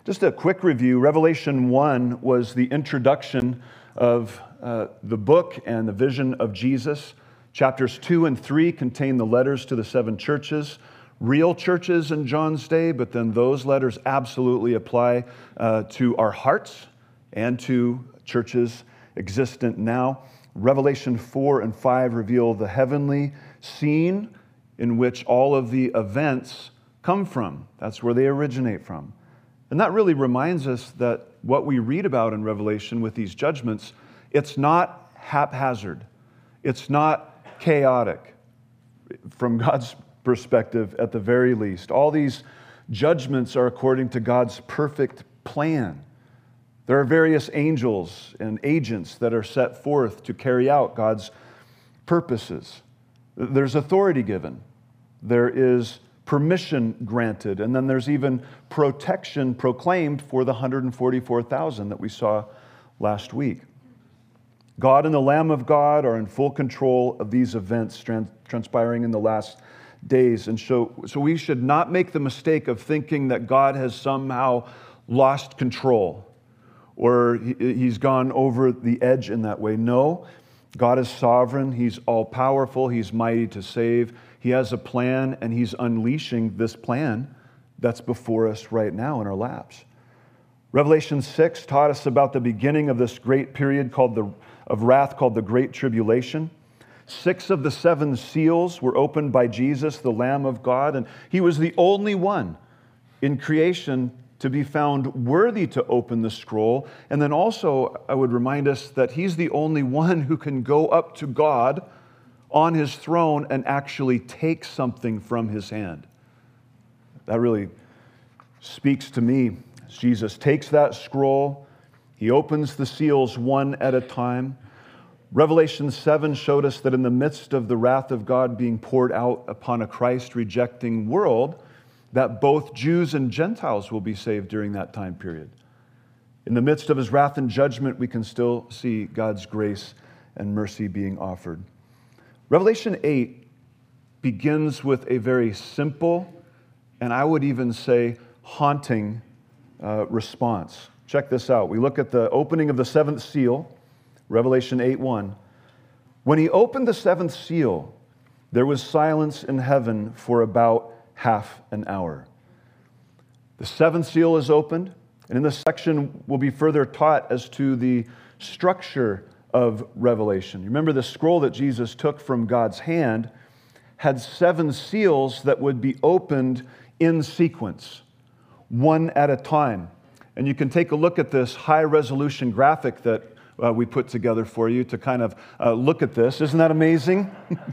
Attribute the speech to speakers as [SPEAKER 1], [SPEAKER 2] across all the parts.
[SPEAKER 1] Just a quick review. Revelation 1 was the introduction of the book and the vision of Jesus. Chapters 2 and 3 contain the letters to the 7 churches, real churches in John's day, but then those letters absolutely apply to our hearts and to churches existent now. Revelation 4 and 5 reveal the heavenly scene in which all of the events come from. That's where they originate from. And that really reminds us that what we read about in Revelation with these judgments, it's not haphazard. It's not chaotic from God's perspective at the very least. All these judgments are according to God's perfect plan. There are various angels and agents that are set forth to carry out God's purposes. There's authority given. There is permission granted. And then there's even protection proclaimed for the 144,000 that we saw last week. God and the Lamb of God are in full control of these events transpiring in the last days. And so we should not make the mistake of thinking that God has somehow lost control or he's gone over the edge in that way. No, God is sovereign. He's all-powerful. He's mighty to save. He has a plan, and he's unleashing this plan that's before us right now in our laps. Revelation 6 taught us about the beginning of this great period of wrath called the Great Tribulation. 6 of the 7 seals were opened by Jesus, the Lamb of God, and he was the only one in creation to be found worthy to open the scroll. And then also, I would remind us that he's the only one who can go up to God on his throne and actually take something from his hand. That really speaks to me. Jesus takes that scroll, he opens the seals one at a time. Revelation 7 showed us that in the midst of the wrath of God being poured out upon a Christ-rejecting world, that both Jews and Gentiles will be saved during that time period. In the midst of his wrath and judgment, we can still see God's grace and mercy being offered. Revelation 8 begins with a very simple, and I would even say haunting response. Check this out. We look at the opening of the 7th seal, Revelation 8:1. When he opened the 7th seal, there was silence in heaven for about half an hour. The 7th seal is opened, and in this section we'll be further taught as to the structure of Revelation. Remember, the scroll that Jesus took from God's hand had 7 seals that would be opened in sequence, one at a time. And you can take a look at this high-resolution graphic that we put together for you to kind of look at this. Isn't that amazing?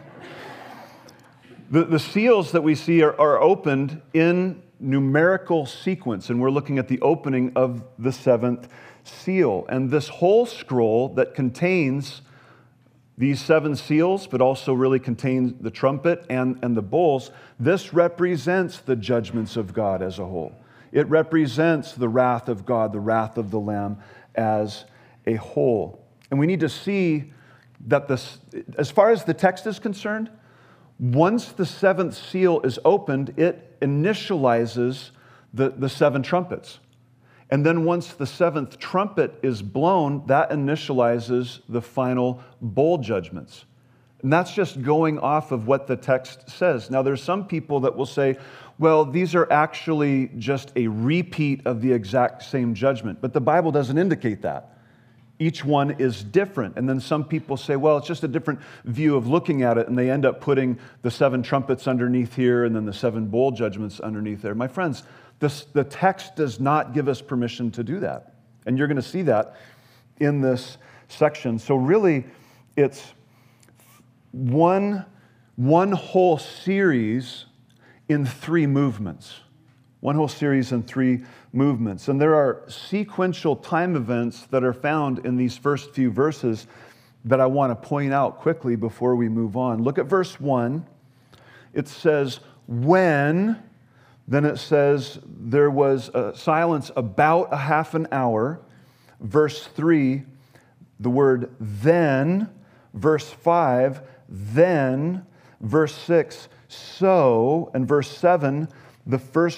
[SPEAKER 1] The seals that we see are opened in numerical sequence, and we're looking at the opening of the 7th seal. And this whole scroll that contains these 7 seals, but also really contains the trumpet and the bowls, this represents the judgments of God as a whole. It represents the wrath of God, the wrath of the Lamb as a whole. And we need to see that this, as far as the text is concerned, once the 7th seal is opened, it initializes the 7 trumpets. And then once the 7th trumpet is blown, that initializes the final bowl judgments. And that's just going off of what the text says. Now, there's some people that will say, well, these are actually just a repeat of the exact same judgment. But the Bible doesn't indicate that. Each one is different. And then some people say, well, it's just a different view of looking at it, and they end up putting the 7 trumpets underneath here and then the 7 bowl judgments underneath there. My friends, the text does not give us permission to do that. And you're going to see that in this section. So really, it's one whole series in 3 movements. One whole series in 3 movements. And there are sequential time events that are found in these first few verses that I want to point out quickly before we move on. Look at verse 1. It says, when, then it says there was a silence about a half an hour. Verse 3, the word then. Verse 5, then. Verse 6, so. And verse 7, the first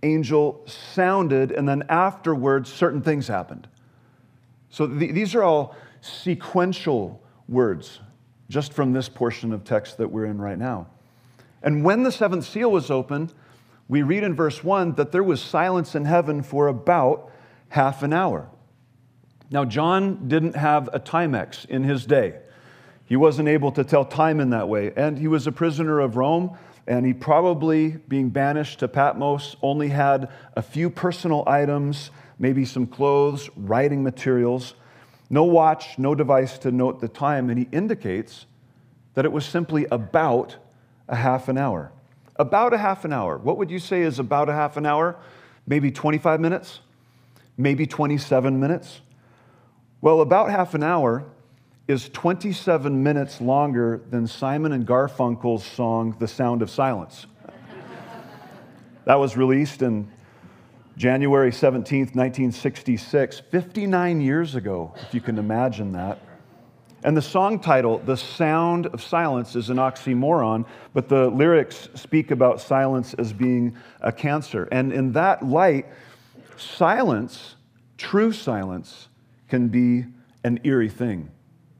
[SPEAKER 1] angel sounded, and then afterwards, certain things happened. So these are all sequential words, just from this portion of text that we're in right now. And when the seventh seal was opened, we read in verse 1 that there was silence in heaven for about half an hour. Now, John didn't have a Timex in his day. He wasn't able to tell time in that way. And he was a prisoner of Rome, and he probably, being banished to Patmos, only had a few personal items, maybe some clothes, writing materials, no watch, no device to note the time. And he indicates that it was simply about a half an hour. About a half an hour. What would you say is about a half an hour? Maybe 25 minutes? Maybe 27 minutes? Well, about half an hour is 27 minutes longer than Simon and Garfunkel's song, The Sound of Silence. That was released in January 17th, 1966, 59 years ago, if you can imagine that. And the song title, The Sound of Silence, is an oxymoron, but the lyrics speak about silence as being a cancer. And in that light, silence, true silence, can be an eerie thing.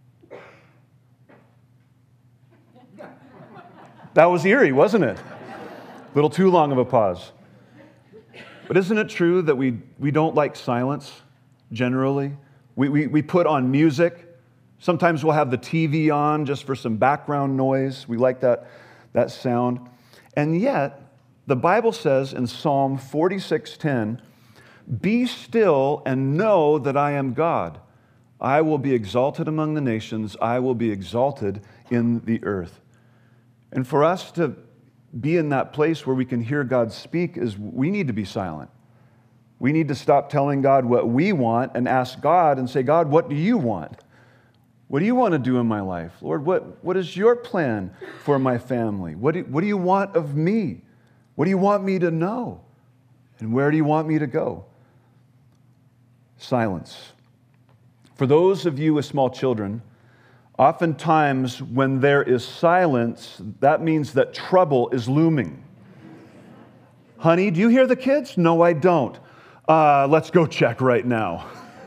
[SPEAKER 1] That was eerie, wasn't it? A little too long of a pause. But isn't it true that we don't like silence generally? We put on music. Sometimes we'll have the TV on just for some background noise. We like that sound. And yet, the Bible says in Psalm 46:10, "Be still and know that I am God. I will be exalted among the nations. I will be exalted in the earth." And for us to be in that place where we can hear God speak is we need to be silent. We need to stop telling God what we want and ask God and say, "God, what do you want? What do you want to do in my life? Lord, what is your plan for my family? What do you want of me? What do you want me to know? And where do you want me to go?" Silence. For those of you with small children, oftentimes when there is silence, that means that trouble is looming. "Honey, do you hear the kids?" "No, I don't." Let's go check right now."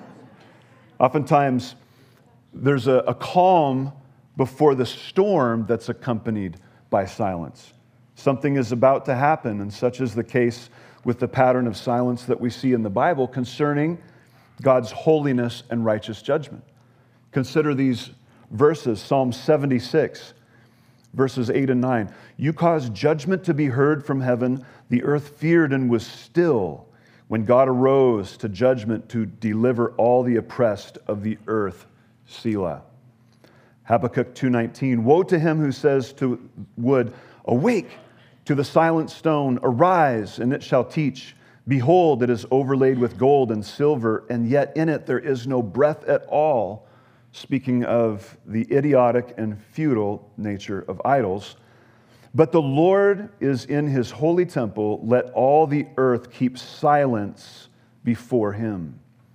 [SPEAKER 1] Oftentimes, there's a calm before the storm that's accompanied by silence. Something is about to happen, and such is the case with the pattern of silence that we see in the Bible concerning God's holiness and righteous judgment. Consider these verses, Psalm 76, verses 8 and 9. "You caused judgment to be heard from heaven. The earth feared and was still when God arose to judgment to deliver all the oppressed of the earth. Selah." Habakkuk 2:19. "Woe to him who says to wood, 'Awake,' to the silent stone, 'Arise, and it shall teach. Behold, it is overlaid with gold and silver, and yet in it there is no breath at all,'" speaking of the idiotic and futile nature of idols. "But the Lord is in his holy temple. Let all the earth keep silence before him."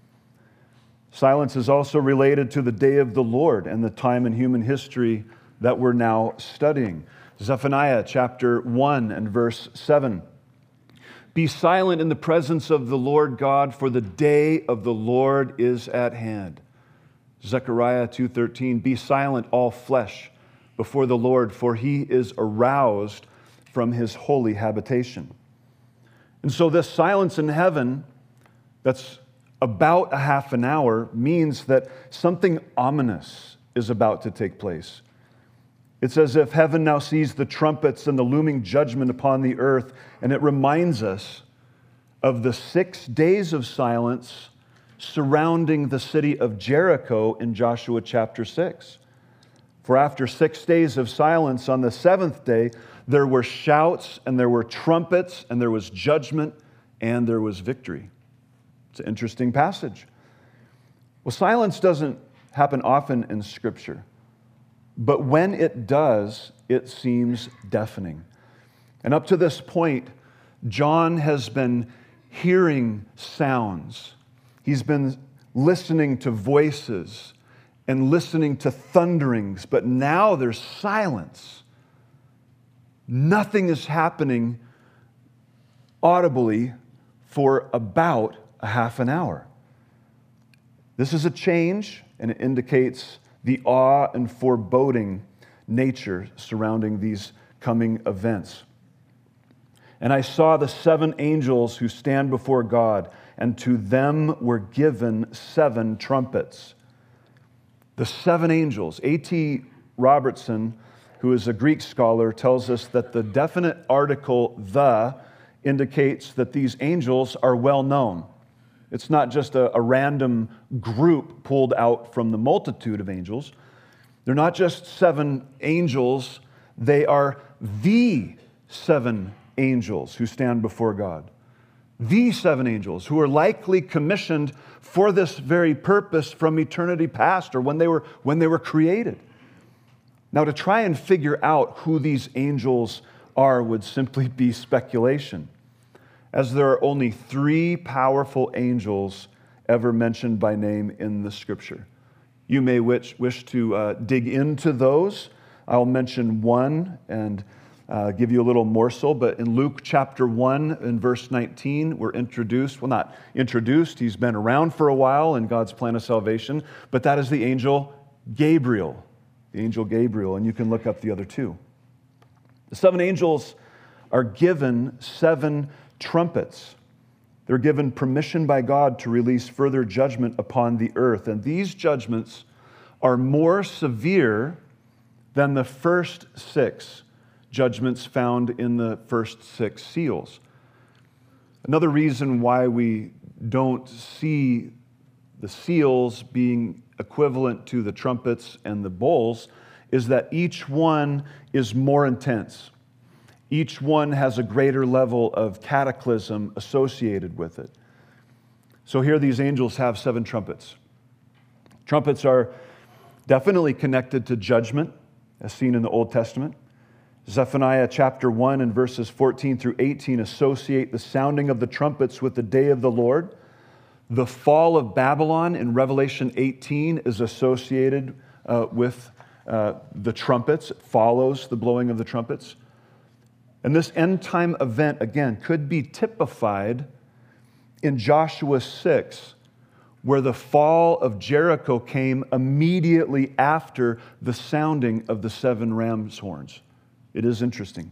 [SPEAKER 1] Silence is also related to the day of the Lord and the time in human history that we're now studying. Zephaniah chapter 1 and verse 7. "Be silent in the presence of the Lord God, for the day of the Lord is at hand." Zechariah 2:13. "Be silent, all flesh, before the Lord, for he is aroused from his holy habitation." And so this silence in heaven that's about a half an hour means that something ominous is about to take place. It's as if heaven now sees the trumpets and the looming judgment upon the earth, and it reminds us of the 6 days of silence surrounding the city of Jericho in Joshua chapter 6. For after 6 days of silence, on the 7th day, there were shouts and there were trumpets and there was judgment and there was victory. It's an interesting passage. Well, silence doesn't happen often in Scripture, but when it does, it seems deafening. And up to this point, John has been hearing sounds. He's been listening to voices and listening to thunderings, but now there's silence. Nothing is happening audibly for about a half an hour. This is a change, and it indicates the awe and foreboding nature surrounding these coming events. And I saw the 7 angels who stand before God, and to them were given 7 trumpets. The 7 angels. A.T. Robertson, who is a Greek scholar, tells us that the definite article "the" indicates that these angels are well known. It's not just a random group pulled out from the multitude of angels. They're not just 7 angels, they are the 7 angels who stand before God. The 7 angels who are likely commissioned for this very purpose from eternity past, or when they were created. Now, to try and figure out who these angels are would simply be speculation, as there are only 3 powerful angels ever mentioned by name in the Scripture. You may wish to dig into those. I'll mention one and give you a little morsel, but in Luke chapter 1 and verse 19, we're introduced, well, not introduced, he's been around for a while in God's plan of salvation, but that is the angel Gabriel, and you can look up the other 2. The 7 angels are given 7 trumpets. They're given permission by God to release further judgment upon the earth, and these judgments are more severe than the first 6 judgments found in the first 6 seals. Another reason why we don't see the seals being equivalent to the trumpets and the bowls is that each one is more intense. Each one has a greater level of cataclysm associated with it. So here these angels have 7 trumpets. Trumpets are definitely connected to judgment, as seen in the Old Testament. Zephaniah chapter 1 and verses 14 through 18 associate the sounding of the trumpets with the day of the Lord. The fall of Babylon in Revelation 18 is associated with the trumpets. It follows the blowing of the trumpets. And this end-time event, again, could be typified in Joshua 6, where the fall of Jericho came immediately after the sounding of the 7 ram's horns. It is interesting.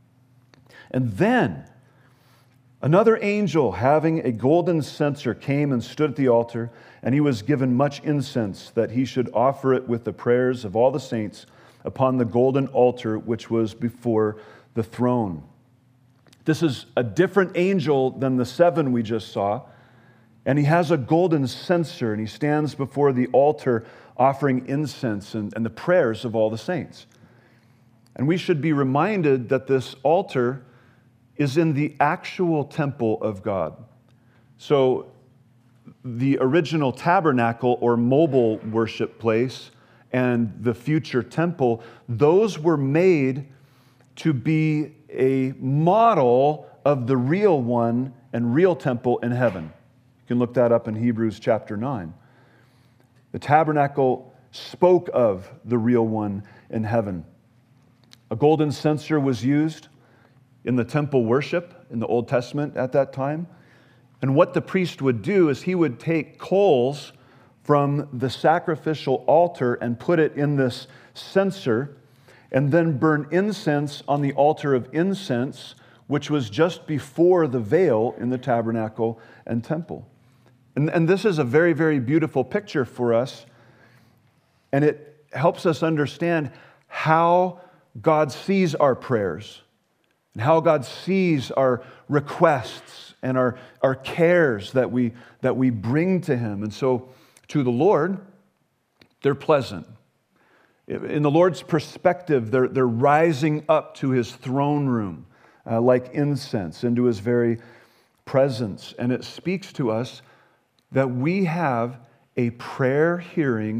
[SPEAKER 1] And then another angel having a golden censer came and stood at the altar, and he was given much incense that he should offer it with the prayers of all the saints upon the golden altar which was before the throne. This is a different angel than the 7 we just saw, and he has a golden censer, and he stands before the altar offering incense and the prayers of all the saints. And we should be reminded that this altar is in the actual temple of God. So the original tabernacle or mobile worship place and the future temple, those were made to be a model of the real one and real temple in heaven. You can look that up in Hebrews chapter 9. The tabernacle spoke of the real one in heaven. A golden censer was used in the temple worship in the Old Testament at that time. And what the priest would do is he would take coals from the sacrificial altar and put it in this censer, and then burn incense on the altar of incense, which was just before the veil in the tabernacle and temple. And this is a very, very beautiful picture for us, and it helps us understand how God sees our prayers and how God sees our requests and our cares that we bring to Him. And so to the Lord, they're pleasant. In the Lord's perspective, they're rising up to His throne room like incense into His very presence. And it speaks to us that we have a prayer-hearing,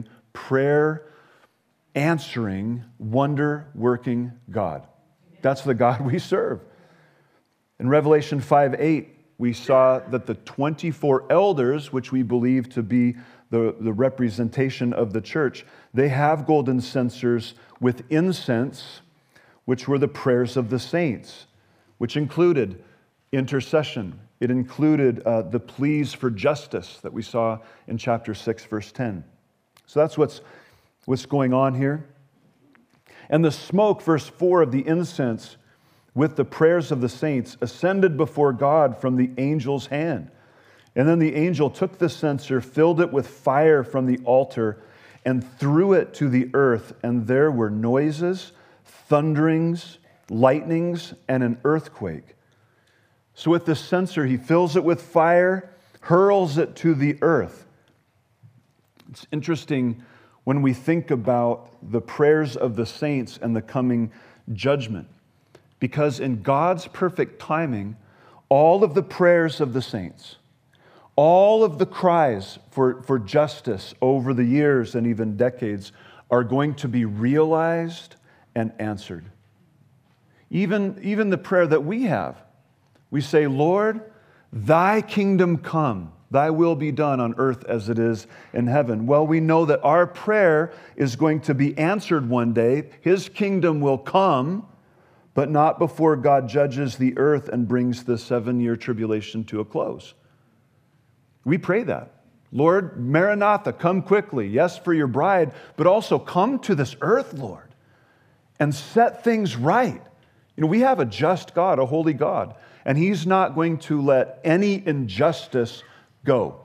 [SPEAKER 1] prayer-answering, wonder-working God. That's the God we serve. In Revelation 5:8, we saw that the 24 elders, which we believe to be the representation of the church, they have golden censers with incense, which were the prayers of the saints, which included intercession. It included the pleas for justice that we saw in chapter 6, verse 10. So that's what's going on here. And the smoke, verse 4, of the incense with the prayers of the saints ascended before God from the angel's hand. And then the angel took the censer, filled it with fire from the altar, and threw it to the earth. And there were noises, thunderings, lightnings, and an earthquake. So with the censer, he fills it with fire, hurls it to the earth. It's interesting when we think about the prayers of the saints and the coming judgment, because in God's perfect timing, all of the prayers of the saints, all of the cries for justice over the years and even decades are going to be realized and answered. Even the prayer that we have, we say, Lord, thy kingdom come, thy will be done on earth as it is in heaven. Well, we know that our prayer is going to be answered one day. His kingdom will come, but not before God judges the earth and brings the 7-year tribulation to a close. We pray that. Lord, Maranatha, come quickly. Yes, for your bride, but also come to this earth, Lord, and set things right. You know, we have a just God, a holy God, and He's not going to let any injustice go.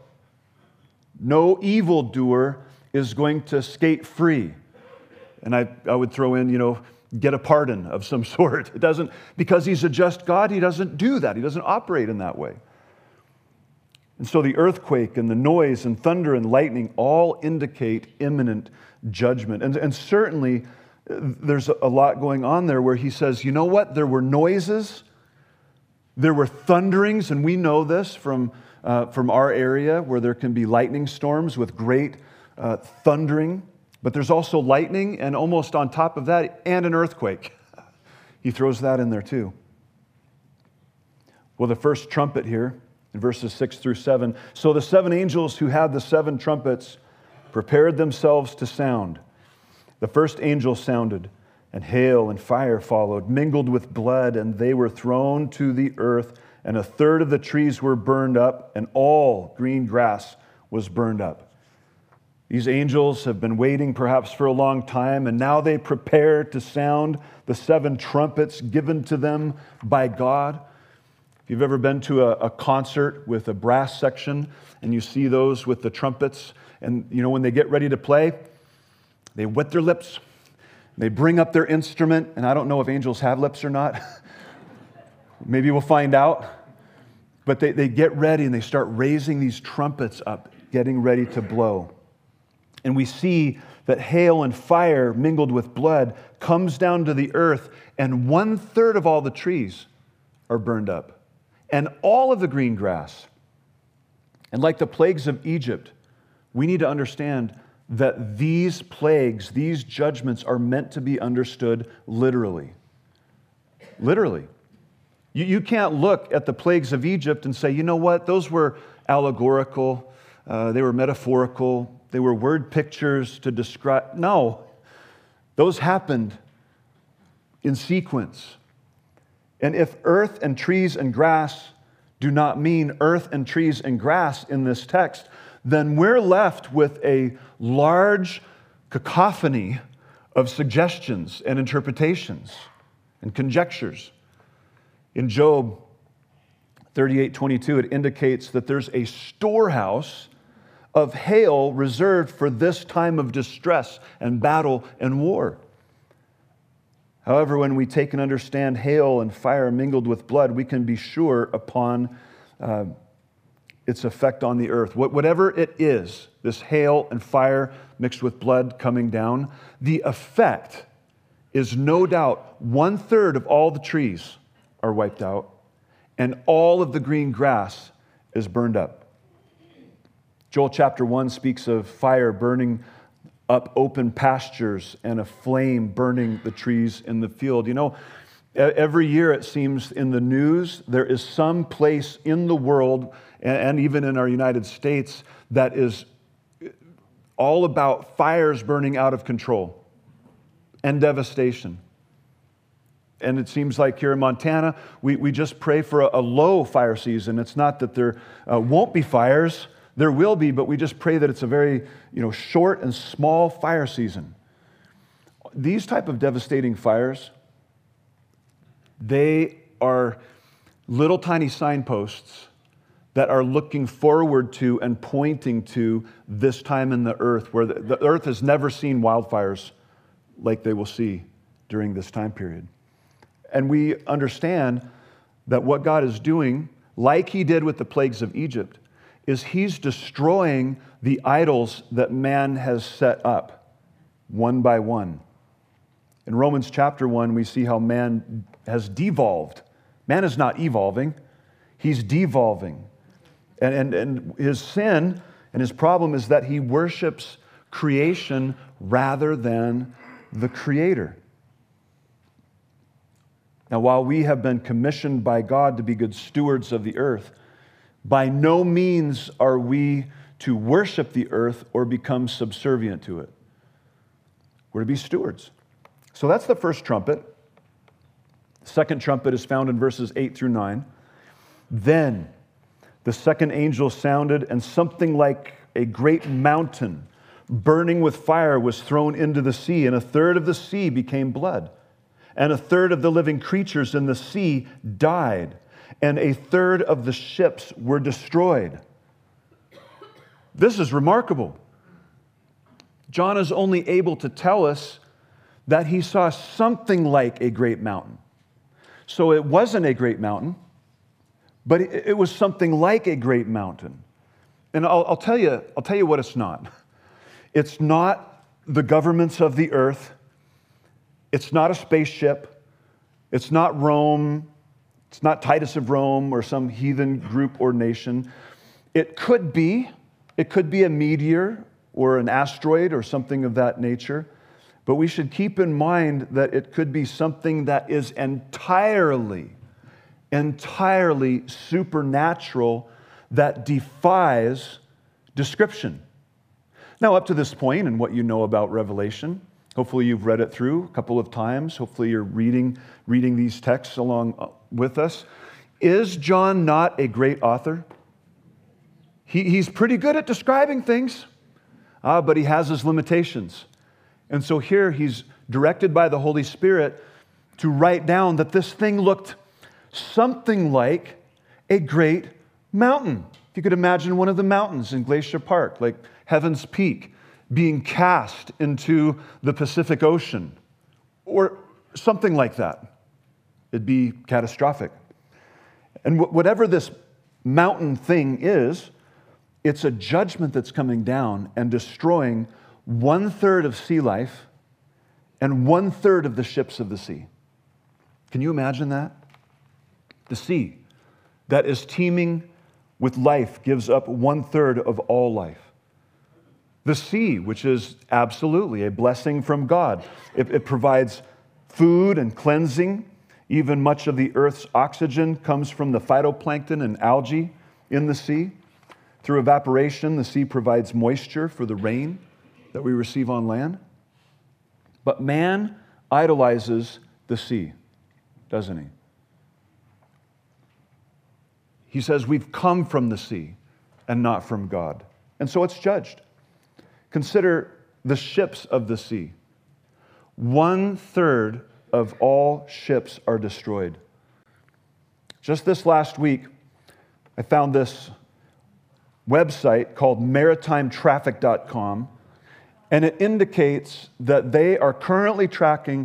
[SPEAKER 1] No evildoer is going to skate free. And I would throw in, get a pardon of some sort. It doesn't, because He's a just God, He doesn't do that. He doesn't operate in that way. And so the earthquake and the noise and thunder and lightning all indicate imminent judgment. And certainly there's a lot going on there where he says, you know what? There were noises, there were thunderings, and we know this from our area where there can be lightning storms with great thundering. But there's also lightning, and almost on top of that, and an earthquake. He throws that in there too. Well, the first trumpet here, in verses 6 through 7. So the 7 angels who had the 7 trumpets prepared themselves to sound. The first angel sounded, and hail and fire followed, mingled with blood, and they were thrown to the earth, and 1/3 of the trees were burned up, and all green grass was burned up. These angels have been waiting perhaps for a long time, and now they prepare to sound the 7 trumpets given to them by God. If you've ever been to a concert with a brass section and you see those with the trumpets, and when they get ready to play, they wet their lips, they bring up their instrument, and I don't know if angels have lips or not. Maybe we'll find out. But they get ready and they start raising these trumpets up, getting ready to blow. And we see that hail and fire mingled with blood comes down to the earth, and 1/3 of all the trees are burned up, and all of the green grass. And like the plagues of Egypt, we need to understand that these plagues, these judgments are meant to be understood literally. Literally. You can't look at the plagues of Egypt and say, you know what, those were allegorical, they were metaphorical, they were word pictures to describe. No, those happened in sequence. And if earth and trees and grass do not mean earth and trees and grass in this text, then we're left with a large cacophony of suggestions and interpretations and conjectures. In Job 38:22, it indicates that there's a storehouse of hail reserved for this time of distress and battle and war. However, when we take and understand hail and fire mingled with blood, we can be sure upon its effect on the earth. Whatever it is, this hail and fire mixed with blood coming down, the effect is no doubt 1/3 of all the trees are wiped out, and all of the green grass is burned up. Joel chapter 1 speaks of fire burning up open pastures and a flame burning the trees in the field. Every year it seems in the news there is some place in the world and even in our United States that is all about fires burning out of control and devastation. And it seems like here in Montana, we just pray for a low fire season. It's not that there won't be fires. There will be, but we just pray that it's a very short and small fire season. These type of devastating fires, they are little tiny signposts that are looking forward to and pointing to this time in the earth, where the earth has never seen wildfires like they will see during this time period. And we understand that what God is doing, like he did with the plagues of Egypt, is he's destroying the idols that man has set up one by one. In Romans chapter 1, we see how man has devolved. Man is not evolving, he's devolving. And his sin and his problem is that he worships creation rather than the Creator. Now, while we have been commissioned by God to be good stewards of the earth, by no means are we to worship the earth or become subservient to it. We're to be stewards. So that's the first trumpet. The second trumpet is found in verses 8 through 9. Then the second angel sounded, and something like a great mountain burning with fire was thrown into the sea, and a third of the sea became blood, and a third of the living creatures in the sea died, and a third of the ships were destroyed. This is remarkable. John is only able to tell us that he saw something like a great mountain. So it wasn't a great mountain, but it was something like a great mountain. And I'll tell you what it's not. It's not the governments of the earth. It's not a spaceship. It's not Rome. It's not Titus of Rome or some heathen group or nation. It could be a meteor or an asteroid or something of that nature. But we should keep in mind that it could be something that is entirely supernatural, that defies description. Now, up to this point, and what you know about Revelation, hopefully you've read it through a couple of times. Hopefully you're reading these texts along with us. Is John not a great author? He's pretty good at describing things, but he has his limitations. And so here he's directed by the Holy Spirit to write down that this thing looked something like a great mountain. If you could imagine one of the mountains in Glacier Park, like Heaven's Peak, being cast into the Pacific Ocean, or something like that. It'd be catastrophic. And whatever this mountain thing is, it's a judgment that's coming down and destroying 1/3 of sea life and 1/3 of the ships of the sea. Can you imagine that? The sea that is teeming with life gives up 1/3 of all life. The sea, which is absolutely a blessing from God. It provides food and cleansing. Even much of the earth's oxygen comes from the phytoplankton and algae in the sea. Through evaporation, the sea provides moisture for the rain that we receive on land. But man idolizes the sea, doesn't he? He says we've come from the sea and not from God. And so it's judged. Consider the ships of the sea. 1/3 of all ships are destroyed. Just this last week, I found this website called maritimetraffic.com, and it indicates that they are currently tracking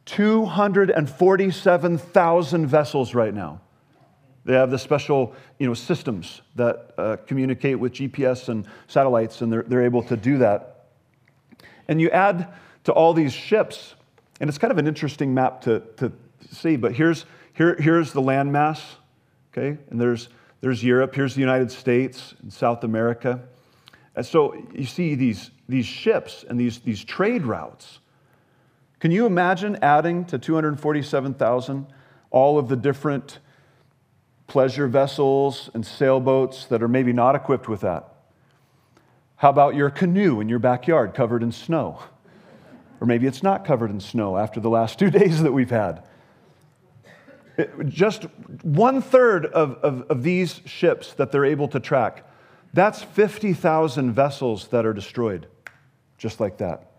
[SPEAKER 1] 247,000 vessels right now. They have the special systems that communicate with GPS and satellites, and they're able to do that. And you add to all these ships, and it's kind of an interesting map to see, but here's the landmass, okay? And there's Europe, here's the United States and South America. And so you see these ships and these trade routes. Can you imagine adding to 247,000 all of the different pleasure vessels and sailboats that are maybe not equipped with that? How about your canoe in your backyard covered in snow? Or maybe it's not covered in snow after the last 2 days that we've had. Just 1/3 of these ships that they're able to track, that's 50,000 vessels that are destroyed, just like that.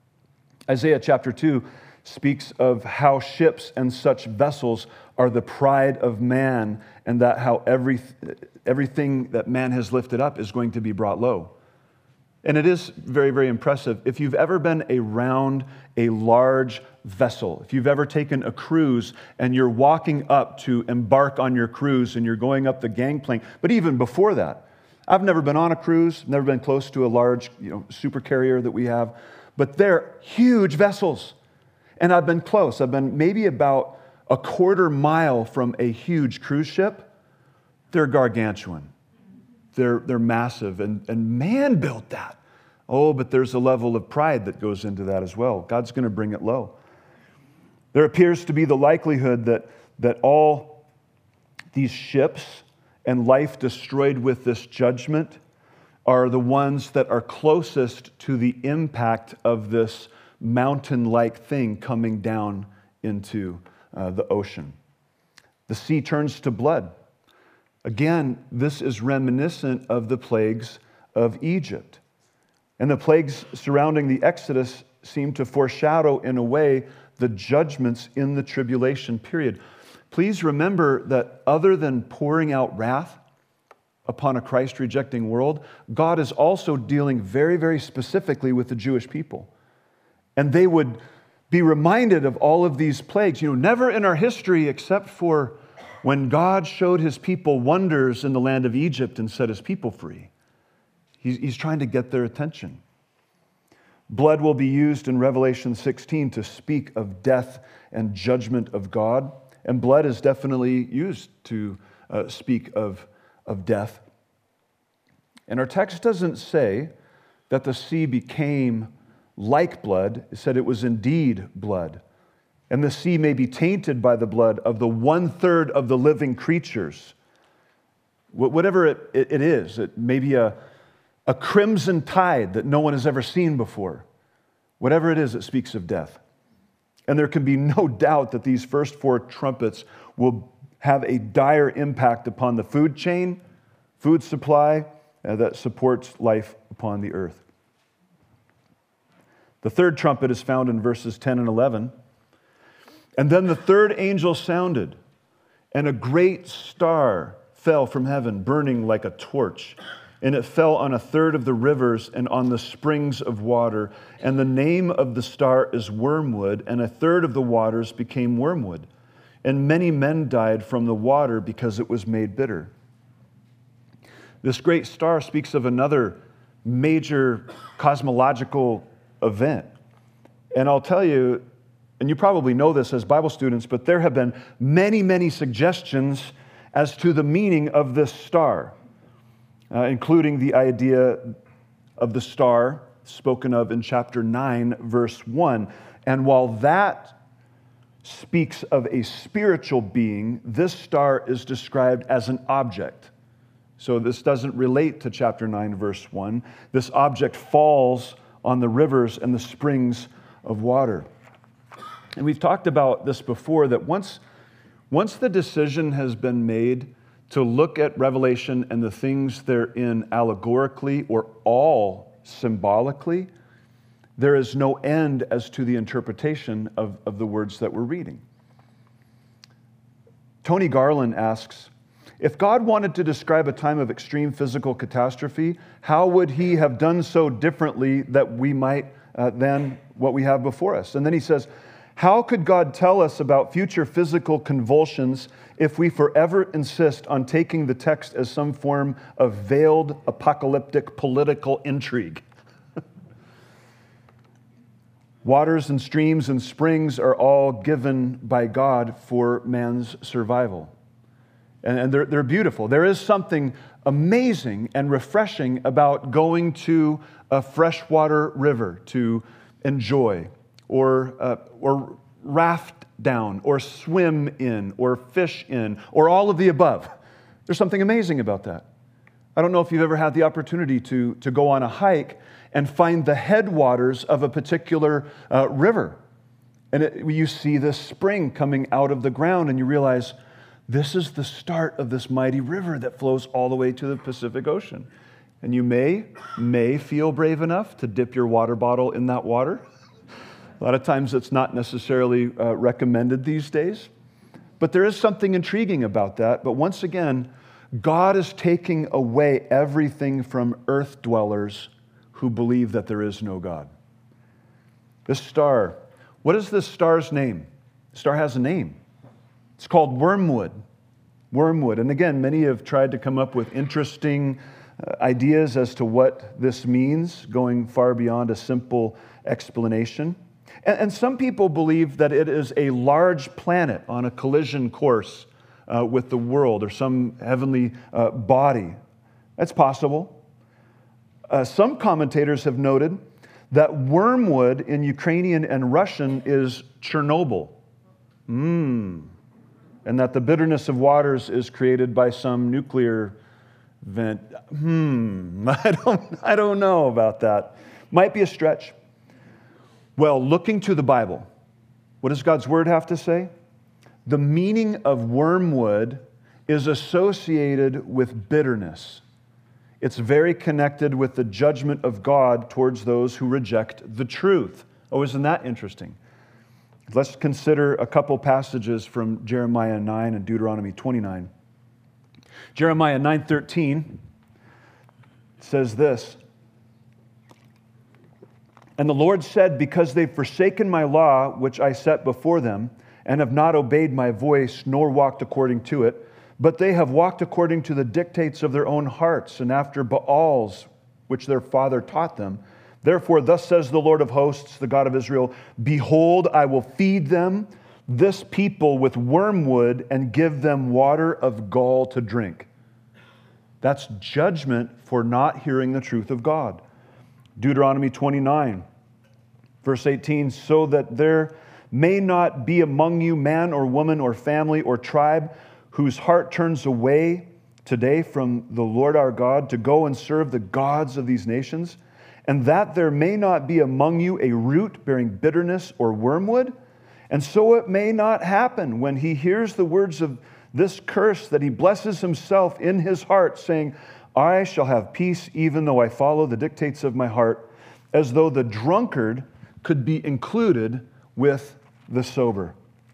[SPEAKER 1] Isaiah chapter 2 speaks of how ships and such vessels are the pride of man, and that how everything that man has lifted up is going to be brought low. And it is very, very impressive. If you've ever been around a large vessel, if you've ever taken a cruise and you're walking up to embark on your cruise and you're going up the gangplank, but even before that, I've never been on a cruise, never been close to a large, super carrier that we have, but they're huge vessels. And I've been close. I've been maybe about a quarter mile from a huge cruise ship. They're gargantuan. They're massive, and man built that. Oh, but there's a level of pride that goes into that as well. God's going to bring it low. There appears to be the likelihood that all these ships and life destroyed with this judgment are the ones that are closest to the impact of this mountain-like thing coming down into the ocean. The sea turns to blood. Again, this is reminiscent of the plagues of Egypt. And the plagues surrounding the Exodus seem to foreshadow, in a way, the judgments in the tribulation period. Please remember that other than pouring out wrath upon a Christ-rejecting world, God is also dealing very, very specifically with the Jewish people. And they would be reminded of all of these plagues. Never in our history, except for when God showed his people wonders in the land of Egypt and set his people free. He's trying to get their attention. Blood will be used in Revelation 16 to speak of death and judgment of God. And blood is definitely used to speak of death. And our text doesn't say that the sea became like blood. It said it was indeed blood. And the sea may be tainted by the blood of the 1/3 of the living creatures. Whatever it is, it may be a crimson tide that no one has ever seen before. Whatever it is, it speaks of death. And there can be no doubt that these first 4 trumpets will have a dire impact upon the food chain, food supply that supports life upon the earth. The 3rd trumpet is found in verses 10 and 11. And then the 3rd angel sounded, and a great star fell from heaven, burning like a torch. And it fell on 1/3 of the rivers and on the springs of water. And the name of the star is Wormwood, and 1/3 of the waters became wormwood. And many men died from the water because it was made bitter. This great star speaks of another major cosmological event. And I'll tell you, and you probably know this as Bible students, but there have been many, many suggestions as to the meaning of this star, including the idea of the star spoken of in chapter 9, verse 1. And while that speaks of a spiritual being, this star is described as an object. So this doesn't relate to chapter 9, verse 1. This object falls on the rivers and the springs of water. And we've talked about this before, that once the decision has been made to look at Revelation and the things therein allegorically or all symbolically, there is no end as to the interpretation of the words that we're reading. Tony Garland asks, if God wanted to describe a time of extreme physical catastrophe, how would he have done so differently that we might than what we have before us? And then he says, how could God tell us about future physical convulsions if we forever insist on taking the text as some form of veiled apocalyptic political intrigue? Waters and streams and springs are all given by God for man's survival. And they're beautiful. There is something amazing and refreshing about going to a freshwater river to enjoy, or raft down, or swim in, or fish in, or all of the above. There's something amazing about that. I don't know if you've ever had the opportunity to go on a hike and find the headwaters of a particular river. And you see this spring coming out of the ground, and you realize this is the start of this mighty river that flows all the way to the Pacific Ocean. And you may feel brave enough to dip your water bottle in that water. A lot of times it's not necessarily recommended these days. But there is something intriguing about that. But once again, God is taking away everything from earth dwellers who believe that there is no God. This star, what is this star's name? The star has a name. It's called Wormwood. Wormwood. And again, many have tried to come up with interesting ideas as to what this means, going far beyond a simple explanation. And some people believe that it is a large planet on a collision course with the world or some heavenly body. That's possible. Some commentators have noted that wormwood in Ukrainian and Russian is Chernobyl. And that the bitterness of waters is created by some nuclear event. I don't know about that. Might be a stretch. Well, looking to the Bible, what does God's Word have to say? The meaning of wormwood is associated with bitterness. It's very connected with the judgment of God towards those who reject the truth. Oh, isn't that interesting? Let's consider a couple passages from Jeremiah 9 and Deuteronomy 29. Jeremiah 9:13 says this, "And the Lord said, because they've forsaken my law, which I set before them, and have not obeyed my voice, nor walked according to it, but they have walked according to the dictates of their own hearts, and after Baals, which their father taught them. Therefore, thus says the Lord of hosts, the God of Israel, behold, I will feed them, this people, with wormwood, and give them water of gall to drink." That's judgment for not hearing the truth of God. Deuteronomy 29, verse 18, "So that there may not be among you man or woman or family or tribe whose heart turns away today from the Lord our God to go and serve the gods of these nations, and that there may not be among you a root bearing bitterness or wormwood, and so it may not happen when he hears the words of this curse that he blesses himself in his heart, saying, I shall have peace even though I follow the dictates of my heart, as though the drunkard could be included with the sober."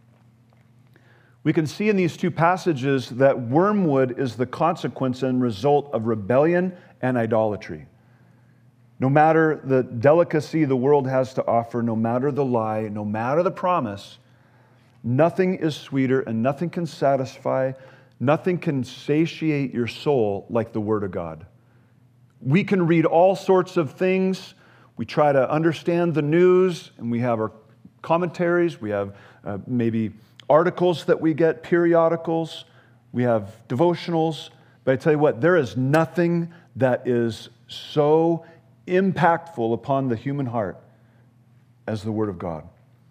[SPEAKER 1] We can see in these two passages that wormwood is the consequence and result of rebellion and idolatry. No matter the delicacy the world has to offer, no matter the lie, no matter the promise, nothing is sweeter and nothing can satisfy, nothing can satiate your soul like the Word of God. We can read all sorts of things. We try to understand the news, and we have our commentaries. We have maybe articles that we get, periodicals. We have devotionals. But I tell you what, there is nothing that is so impactful upon the human heart as the Word of God.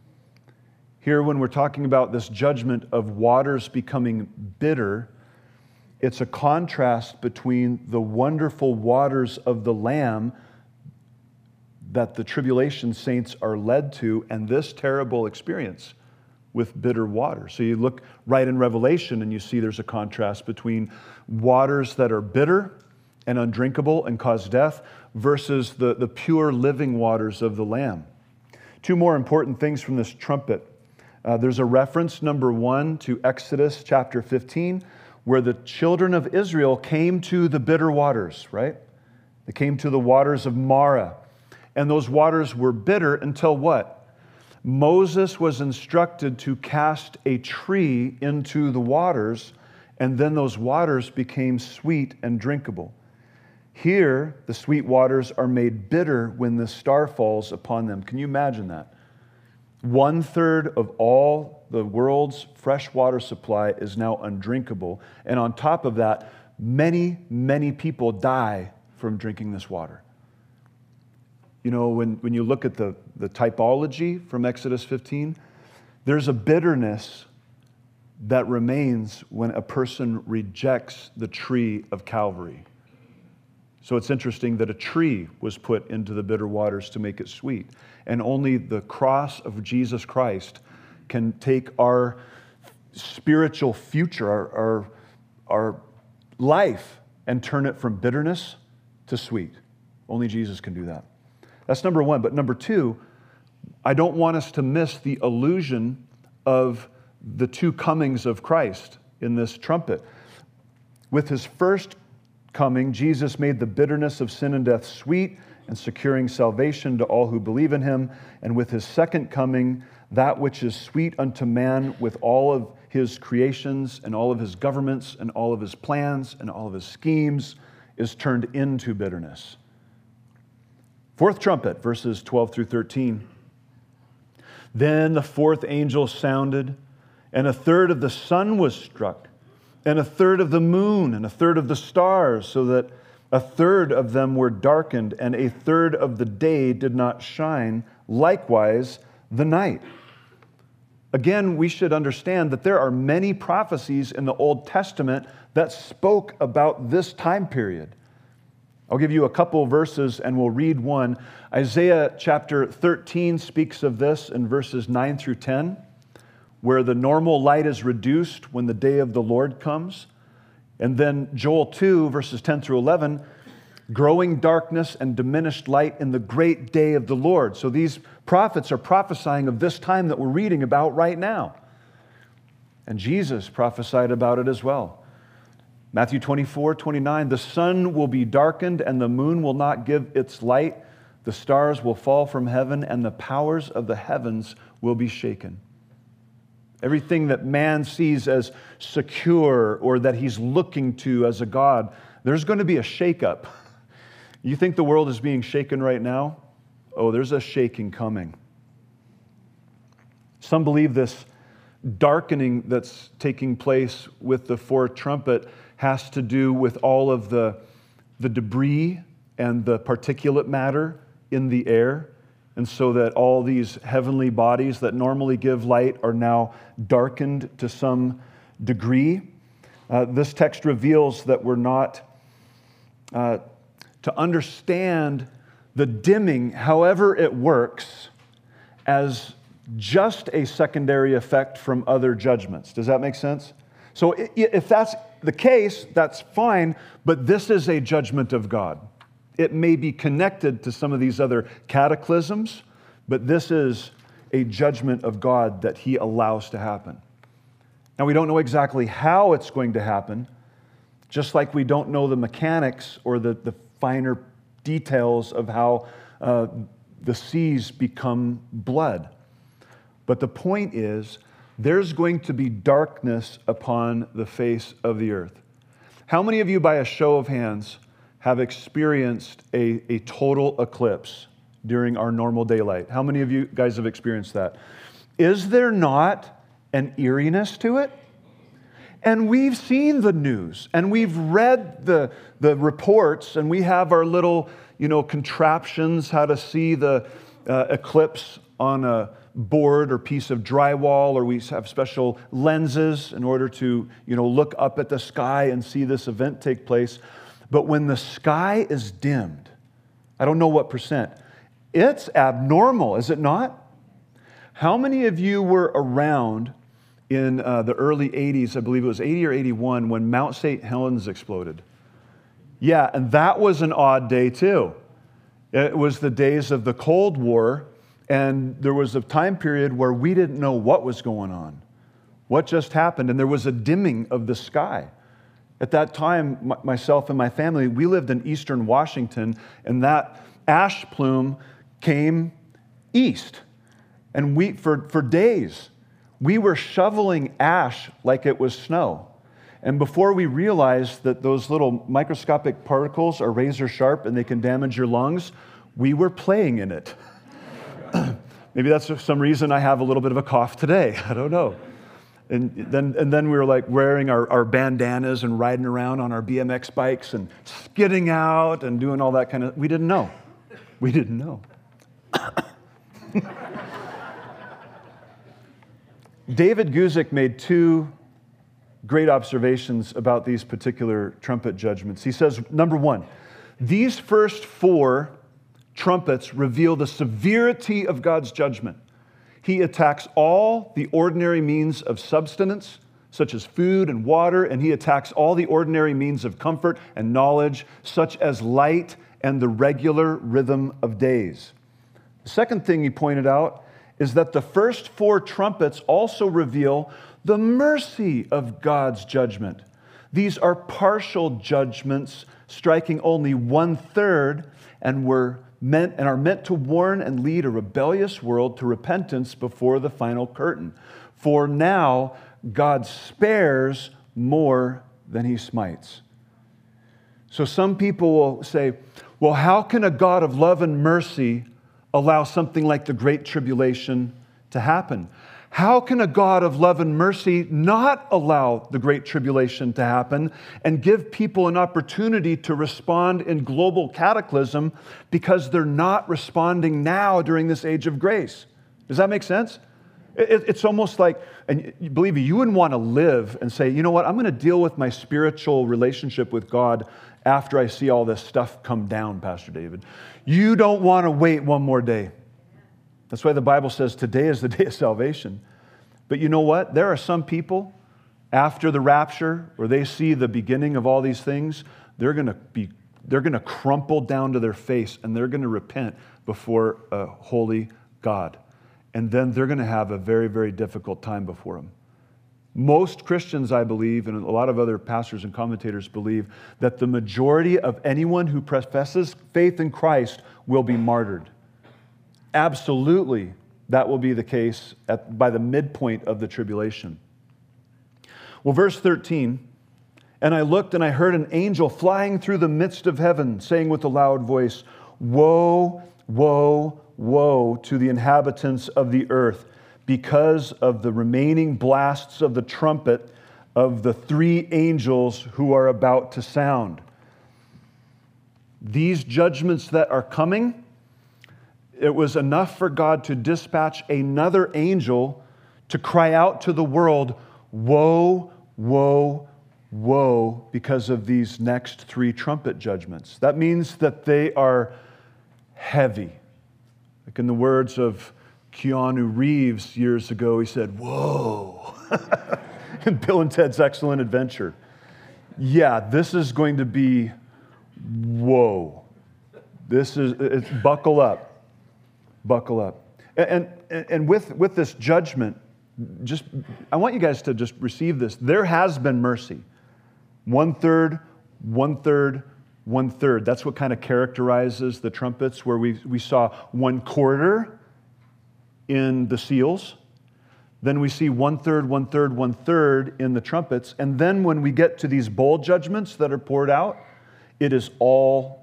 [SPEAKER 1] Here, when we're talking about this judgment of waters becoming bitter, it's a contrast between the wonderful waters of the Lamb that the tribulation saints are led to and this terrible experience with bitter water. So you look right in Revelation and you see there's a contrast between waters that are bitter and undrinkable and cause death versus the pure living waters of the Lamb. Two more important things from this trumpet. There's a reference, number one, to Exodus chapter 15, where the children of Israel came to the bitter waters, right? They came to the waters of Marah. And those waters were bitter until what? Moses was instructed to cast a tree into the waters, and then those waters became sweet and drinkable. Here, the sweet waters are made bitter when the star falls upon them. Can you imagine that? 1/3 of all the world's fresh water supply is now undrinkable. And on top of that, many, many people die from drinking this water. You know, when you look at the typology from Exodus 15, there's a bitterness that remains when a person rejects the tree of Calvary. So it's interesting that a tree was put into the bitter waters to make it sweet. And only the cross of Jesus Christ can take our spiritual future, our life, and turn it from bitterness to sweet. Only Jesus can do that. That's number one. But number two, I don't want us to miss the illusion of the two comings of Christ in this trumpet. With his first coming, Jesus made the bitterness of sin and death sweet and securing salvation to all who believe in him. And with his second coming, that which is sweet unto man with all of his creations and all of his governments and all of his plans and all of his schemes is turned into bitterness. Fourth trumpet, verses 12 through 13. Then the fourth angel sounded, and a third of the sun was struck, and a third of the moon, and a third of the stars, so that a third of them were darkened, and a third of the day did not shine, likewise the night. Again, we should understand that there are many prophecies in the Old Testament that spoke about this time period. I'll give you a couple verses and we'll read one. Isaiah chapter 13 speaks of this in verses 9 through 10. Where the normal light is reduced when the day of the Lord comes. And then Joel 2, verses 10 through 11, growing darkness and diminished light in the great day of the Lord. So these prophets are prophesying of this time that we're reading about right now. And Jesus prophesied about it as well. Matthew 24:29, the sun will be darkened and the moon will not give its light. The stars will fall from heaven and the powers of the heavens will be shaken. Everything that man sees as secure or that he's looking to as a God, there's going to be a shakeup. You think the world is being shaken right now? Oh, there's a shaking coming. Some believe this darkening that's taking place with the fourth trumpet has to do with all of the debris and the particulate matter in the air. And so that all these heavenly bodies that normally give light are now darkened to some degree. This text reveals that we're not to understand the dimming, however it works, as just a secondary effect from other judgments. Does that make sense? So if that's the case, that's fine, but this is a judgment of God. It may be connected to some of these other cataclysms, but this is a judgment of God that he allows to happen. Now, we don't know exactly how it's going to happen, just like we don't know the mechanics or the finer details of how the seas become blood. But the point is, there's going to be darkness upon the face of the earth. How many of you, by a show of hands, have experienced a total eclipse during our normal daylight? How many of you guys have experienced that? Is there not an eeriness to it? And we've seen the news, and we've read the reports, and we have our little, contraptions how to see the eclipse on a board or piece of drywall, or we have special lenses in order to, look up at the sky and see this event take place. But when the sky is dimmed, I don't know what percent, it's abnormal, is it not? How many of you were around in the early 80s, I believe it was 80 or 81, when Mount St. Helens exploded? Yeah, and that was an odd day too. It was the days of the Cold War, and there was a time period where we didn't know what was going on, what just happened, and there was a dimming of the sky. At that time, myself and my family, we lived in eastern Washington, and that ash plume came east. And for days, we were shoveling ash like it was snow. And before we realized that those little microscopic particles are razor sharp and they can damage your lungs, we were playing in it. Maybe that's for some reason I have a little bit of a cough today. I don't know. And then we were like wearing our bandanas and riding around on our BMX bikes and skidding out and doing all that kind of. We didn't know. We didn't know. David Guzik made two great observations about these particular trumpet judgments. He says, number one, These first four trumpets reveal the severity of God's judgment. He attacks all the ordinary means of subsistence, such as food and water, and he attacks all the ordinary means of comfort and knowledge, such as light and the regular rhythm of days. The second thing he pointed out is that the first four trumpets also reveal the mercy of God's judgment. These are partial judgments, striking only 1/3, and are meant to warn and lead a rebellious world to repentance before the final curtain. For now, God spares more than he smites. So some people will say, well, how can a God of love and mercy allow something like the Great Tribulation to happen? How can a God of love and mercy not allow the Great Tribulation to happen and give people an opportunity to respond in global cataclysm because they're not responding now during this age of grace? Does that make sense? It's almost like, and believe me, you wouldn't want to live and say, you know what, I'm going to deal with my spiritual relationship with God after I see all this stuff come down, Pastor David. You don't want to wait one more day. That's why the Bible says today is the day of salvation. But you know what? There are some people, after the rapture, where they see the beginning of all these things, they're going to crumple down to their face and they're going to repent before a holy God. And then they're going to have a very, very difficult time before him. Most Christians, I believe, and a lot of other pastors and commentators believe, that the majority of anyone who professes faith in Christ will be martyred. Absolutely, that will be the case by the midpoint of the tribulation. Well, verse 13, and I looked and I heard an angel flying through the midst of heaven, saying with a loud voice, "Woe, woe, woe to the inhabitants of the earth, because of the remaining blasts of the trumpet of the three angels who are about to sound." These judgments that are coming, it was enough for God to dispatch another angel to cry out to the world, "Woe, woe, woe," because of these next three trumpet judgments. That means that they are heavy. Like in the words of Keanu Reeves years ago, he said, "Whoa," in Bill and Ted's Excellent Adventure. Yeah, this is going to be whoa. Buckle up. Buckle up. And with this judgment, I want you guys to just receive this. There has been mercy. 1/3, 1/3, 1/3. That's what kind of characterizes the trumpets, where we saw 1/4 in the seals. Then we see 1/3, 1/3, 1/3 in the trumpets. And then when we get to these bowl judgments that are poured out, it is all.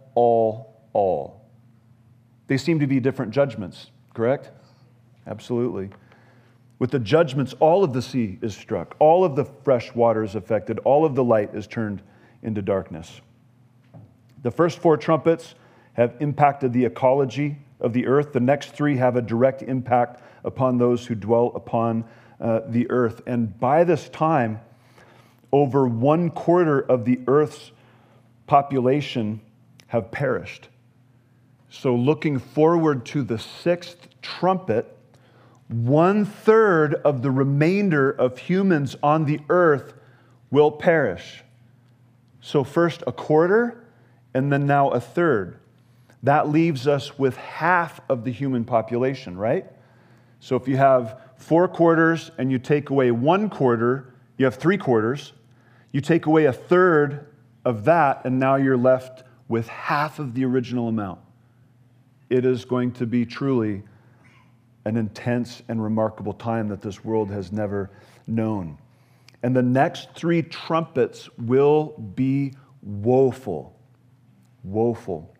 [SPEAKER 1] They seem to be different judgments, correct? Absolutely. With the judgments, all of the sea is struck, all of the fresh water is affected, all of the light is turned into darkness. The first four trumpets have impacted the ecology of the earth. The next three have a direct impact upon those who dwell upon the earth. And by this time, over 1/4 of the earth's population have perished. So looking forward to the sixth trumpet, 1/3 of the remainder of humans on the earth will perish. So first 1/4, and then now 1/3. That leaves us with half of the human population, right? So if you have 4/4 and you take away 1/4, you have 3/4. You take away 1/3 of that, and now you're left with half of the original amount. It is going to be truly an intense and remarkable time that this world has never known. And the next three trumpets will be woeful. Woeful.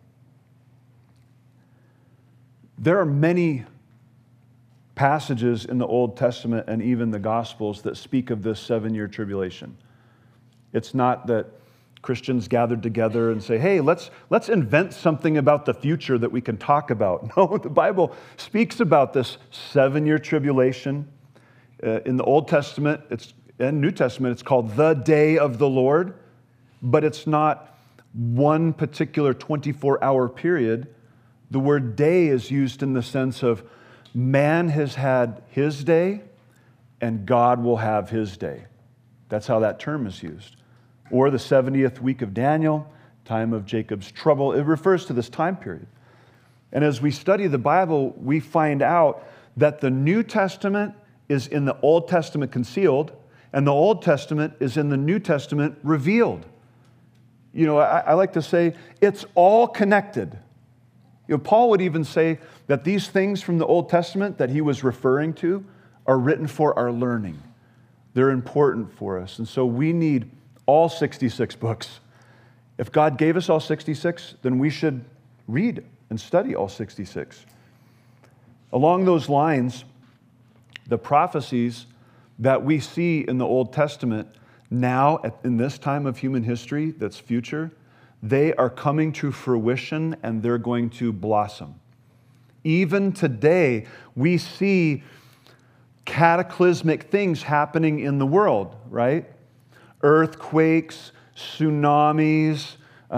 [SPEAKER 1] There are many passages in the Old Testament and even the Gospels that speak of this 7-year tribulation. It's not that Christians gathered together and say, hey, let's invent something about the future that we can talk about. No, the Bible speaks about this 7-year tribulation. In the Old Testament and New Testament, it's called the day of the Lord, but it's not one particular 24-hour period, the word day is used in the sense of man has had his day and God will have his day. That's how that term is used. Or the 70th week of Daniel, time of Jacob's trouble. It refers to this time period. And as we study the Bible, we find out that the New Testament is in the Old Testament concealed, and the Old Testament is in the New Testament revealed. You know, I like to say it's all connected. You know, Paul would even say that these things from the Old Testament that he was referring to are written for our learning. They're important for us. And so we need all 66 books. If God gave us all 66, then we should read and study all 66. Along those lines, the prophecies that we see in the Old Testament now, in this time of human history that's future, they are coming to fruition and they're going to blossom. Even today, we see cataclysmic things happening in the world, right? Earthquakes, tsunamis,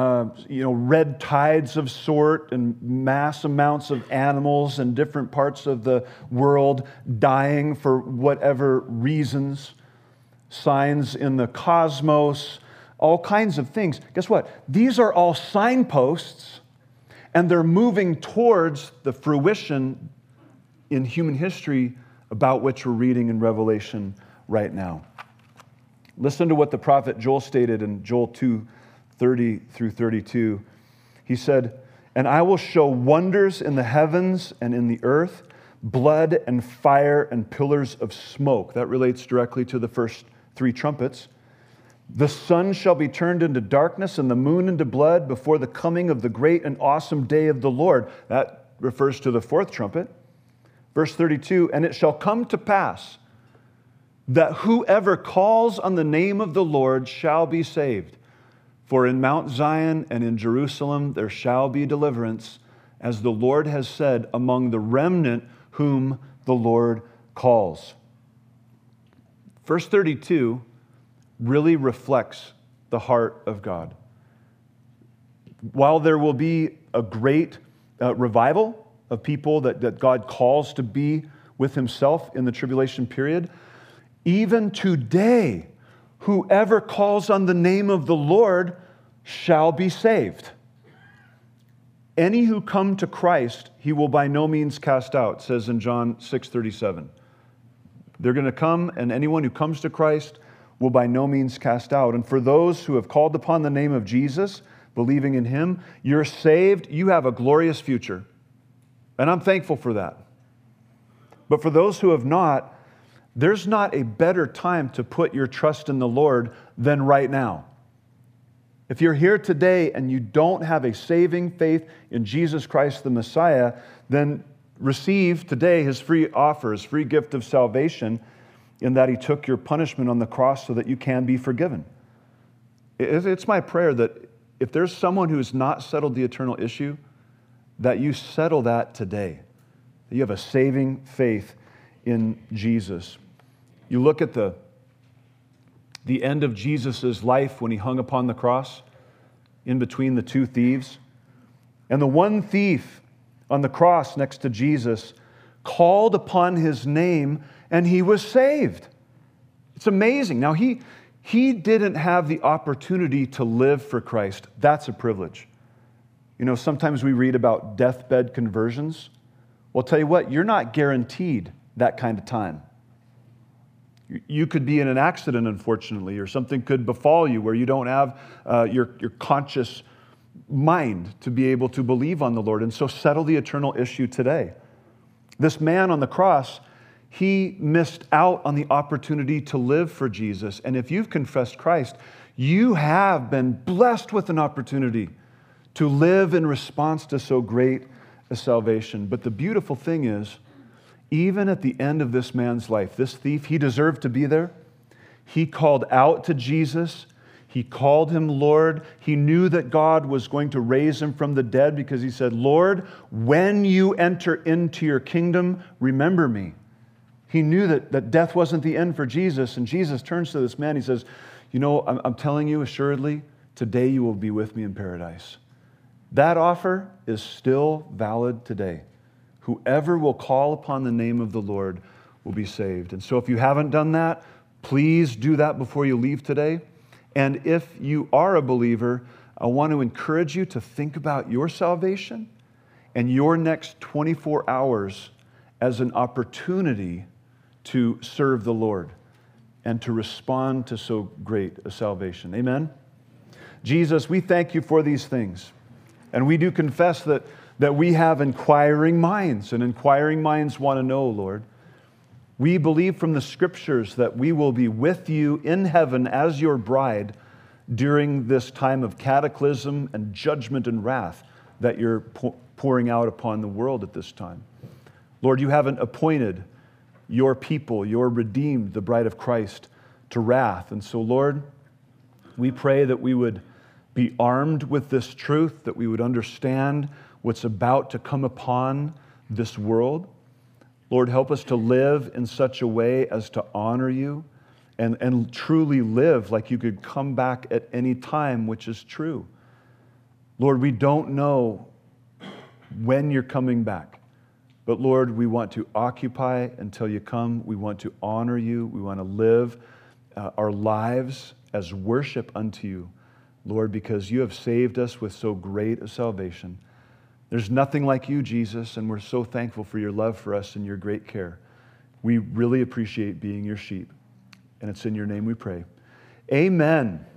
[SPEAKER 1] red tides of sort, and mass amounts of animals in different parts of the world dying for whatever reasons, signs in the cosmos, all kinds of things. Guess what? These are all signposts, and they're moving towards the fruition in human history about which we're reading in Revelation right now. Listen to what the prophet Joel stated in Joel 2:30 through 32. He said, "And I will show wonders in the heavens and in the earth, blood and fire and pillars of smoke." That relates directly to the first three trumpets. "The sun shall be turned into darkness and the moon into blood before the coming of the great and awesome day of the Lord." That refers to the fourth trumpet. Verse 32, "And it shall come to pass that whoever calls on the name of the Lord shall be saved. For in Mount Zion and in Jerusalem there shall be deliverance, as the Lord has said, among the remnant whom the Lord calls." Verse 32 really reflects the heart of God. While there will be a great revival of people that God calls to be with himself in the tribulation period, even today, whoever calls on the name of the Lord shall be saved. Any who come to Christ, he will by no means cast out, says in John 6:37. They're going to come, and anyone who comes to Christ will by no means cast out. And for those who have called upon the name of Jesus, believing in him, you're saved, you have a glorious future. And I'm thankful for that. But for those who have not, there's not a better time to put your trust in the Lord than right now. If you're here today and you don't have a saving faith in Jesus Christ the Messiah, then receive today his free offer, his free gift of salvation, in that he took your punishment on the cross so that you can be forgiven. It's my prayer that if there's someone who has not settled the eternal issue, that you settle that today. That you have a saving faith in Jesus. You look at the end of Jesus' life when he hung upon the cross in between the two thieves. And the one thief on the cross next to Jesus called upon his name and he was saved. It's amazing. Now, he didn't have the opportunity to live for Christ. That's a privilege. You know, sometimes we read about deathbed conversions. Well, I'll tell you what, you're not guaranteed that kind of time. You could be in an accident, unfortunately, or something could befall you where you don't have your conscious mind to be able to believe on the Lord. And so settle the eternal issue today. This man on the cross, he missed out on the opportunity to live for Jesus. And if you've confessed Christ, you have been blessed with an opportunity to live in response to so great a salvation. But the beautiful thing is, even at the end of this man's life, this thief, he deserved to be there. He called out to Jesus. He called him Lord. He knew that God was going to raise him from the dead because he said, "Lord, when you enter into your kingdom, remember me." He knew that death wasn't the end for Jesus. And Jesus turns to this man. He says, "You know, I'm telling you assuredly, today you will be with me in paradise. That offer is still valid today. Whoever will call upon the name of the Lord will be saved. And so if you haven't done that, please do that before you leave today. And if you are a believer, I want to encourage you to think about your salvation and your next 24 hours as an opportunity to serve the Lord and to respond to so great a salvation. Amen? Jesus, we thank you for these things. And we do confess that we have inquiring minds, and inquiring minds want to know, Lord. We believe from the Scriptures that we will be with you in heaven as your bride during this time of cataclysm and judgment and wrath that you're pouring out upon the world at this time. Lord, you haven't appointed your people, your redeemed, the bride of Christ, to wrath. And so, Lord, we pray that we would be armed with this truth, that we would understand what's about to come upon this world. Lord, help us to live in such a way as to honor you and truly live like you could come back at any time, which is true. Lord, we don't know when you're coming back, but Lord, we want to occupy until you come. We want to honor you. We want to live our lives as worship unto you, Lord, because you have saved us with so great a salvation. There's nothing like you, Jesus, and we're so thankful for your love for us and your great care. We really appreciate being your sheep, and it's in your name we pray. Amen.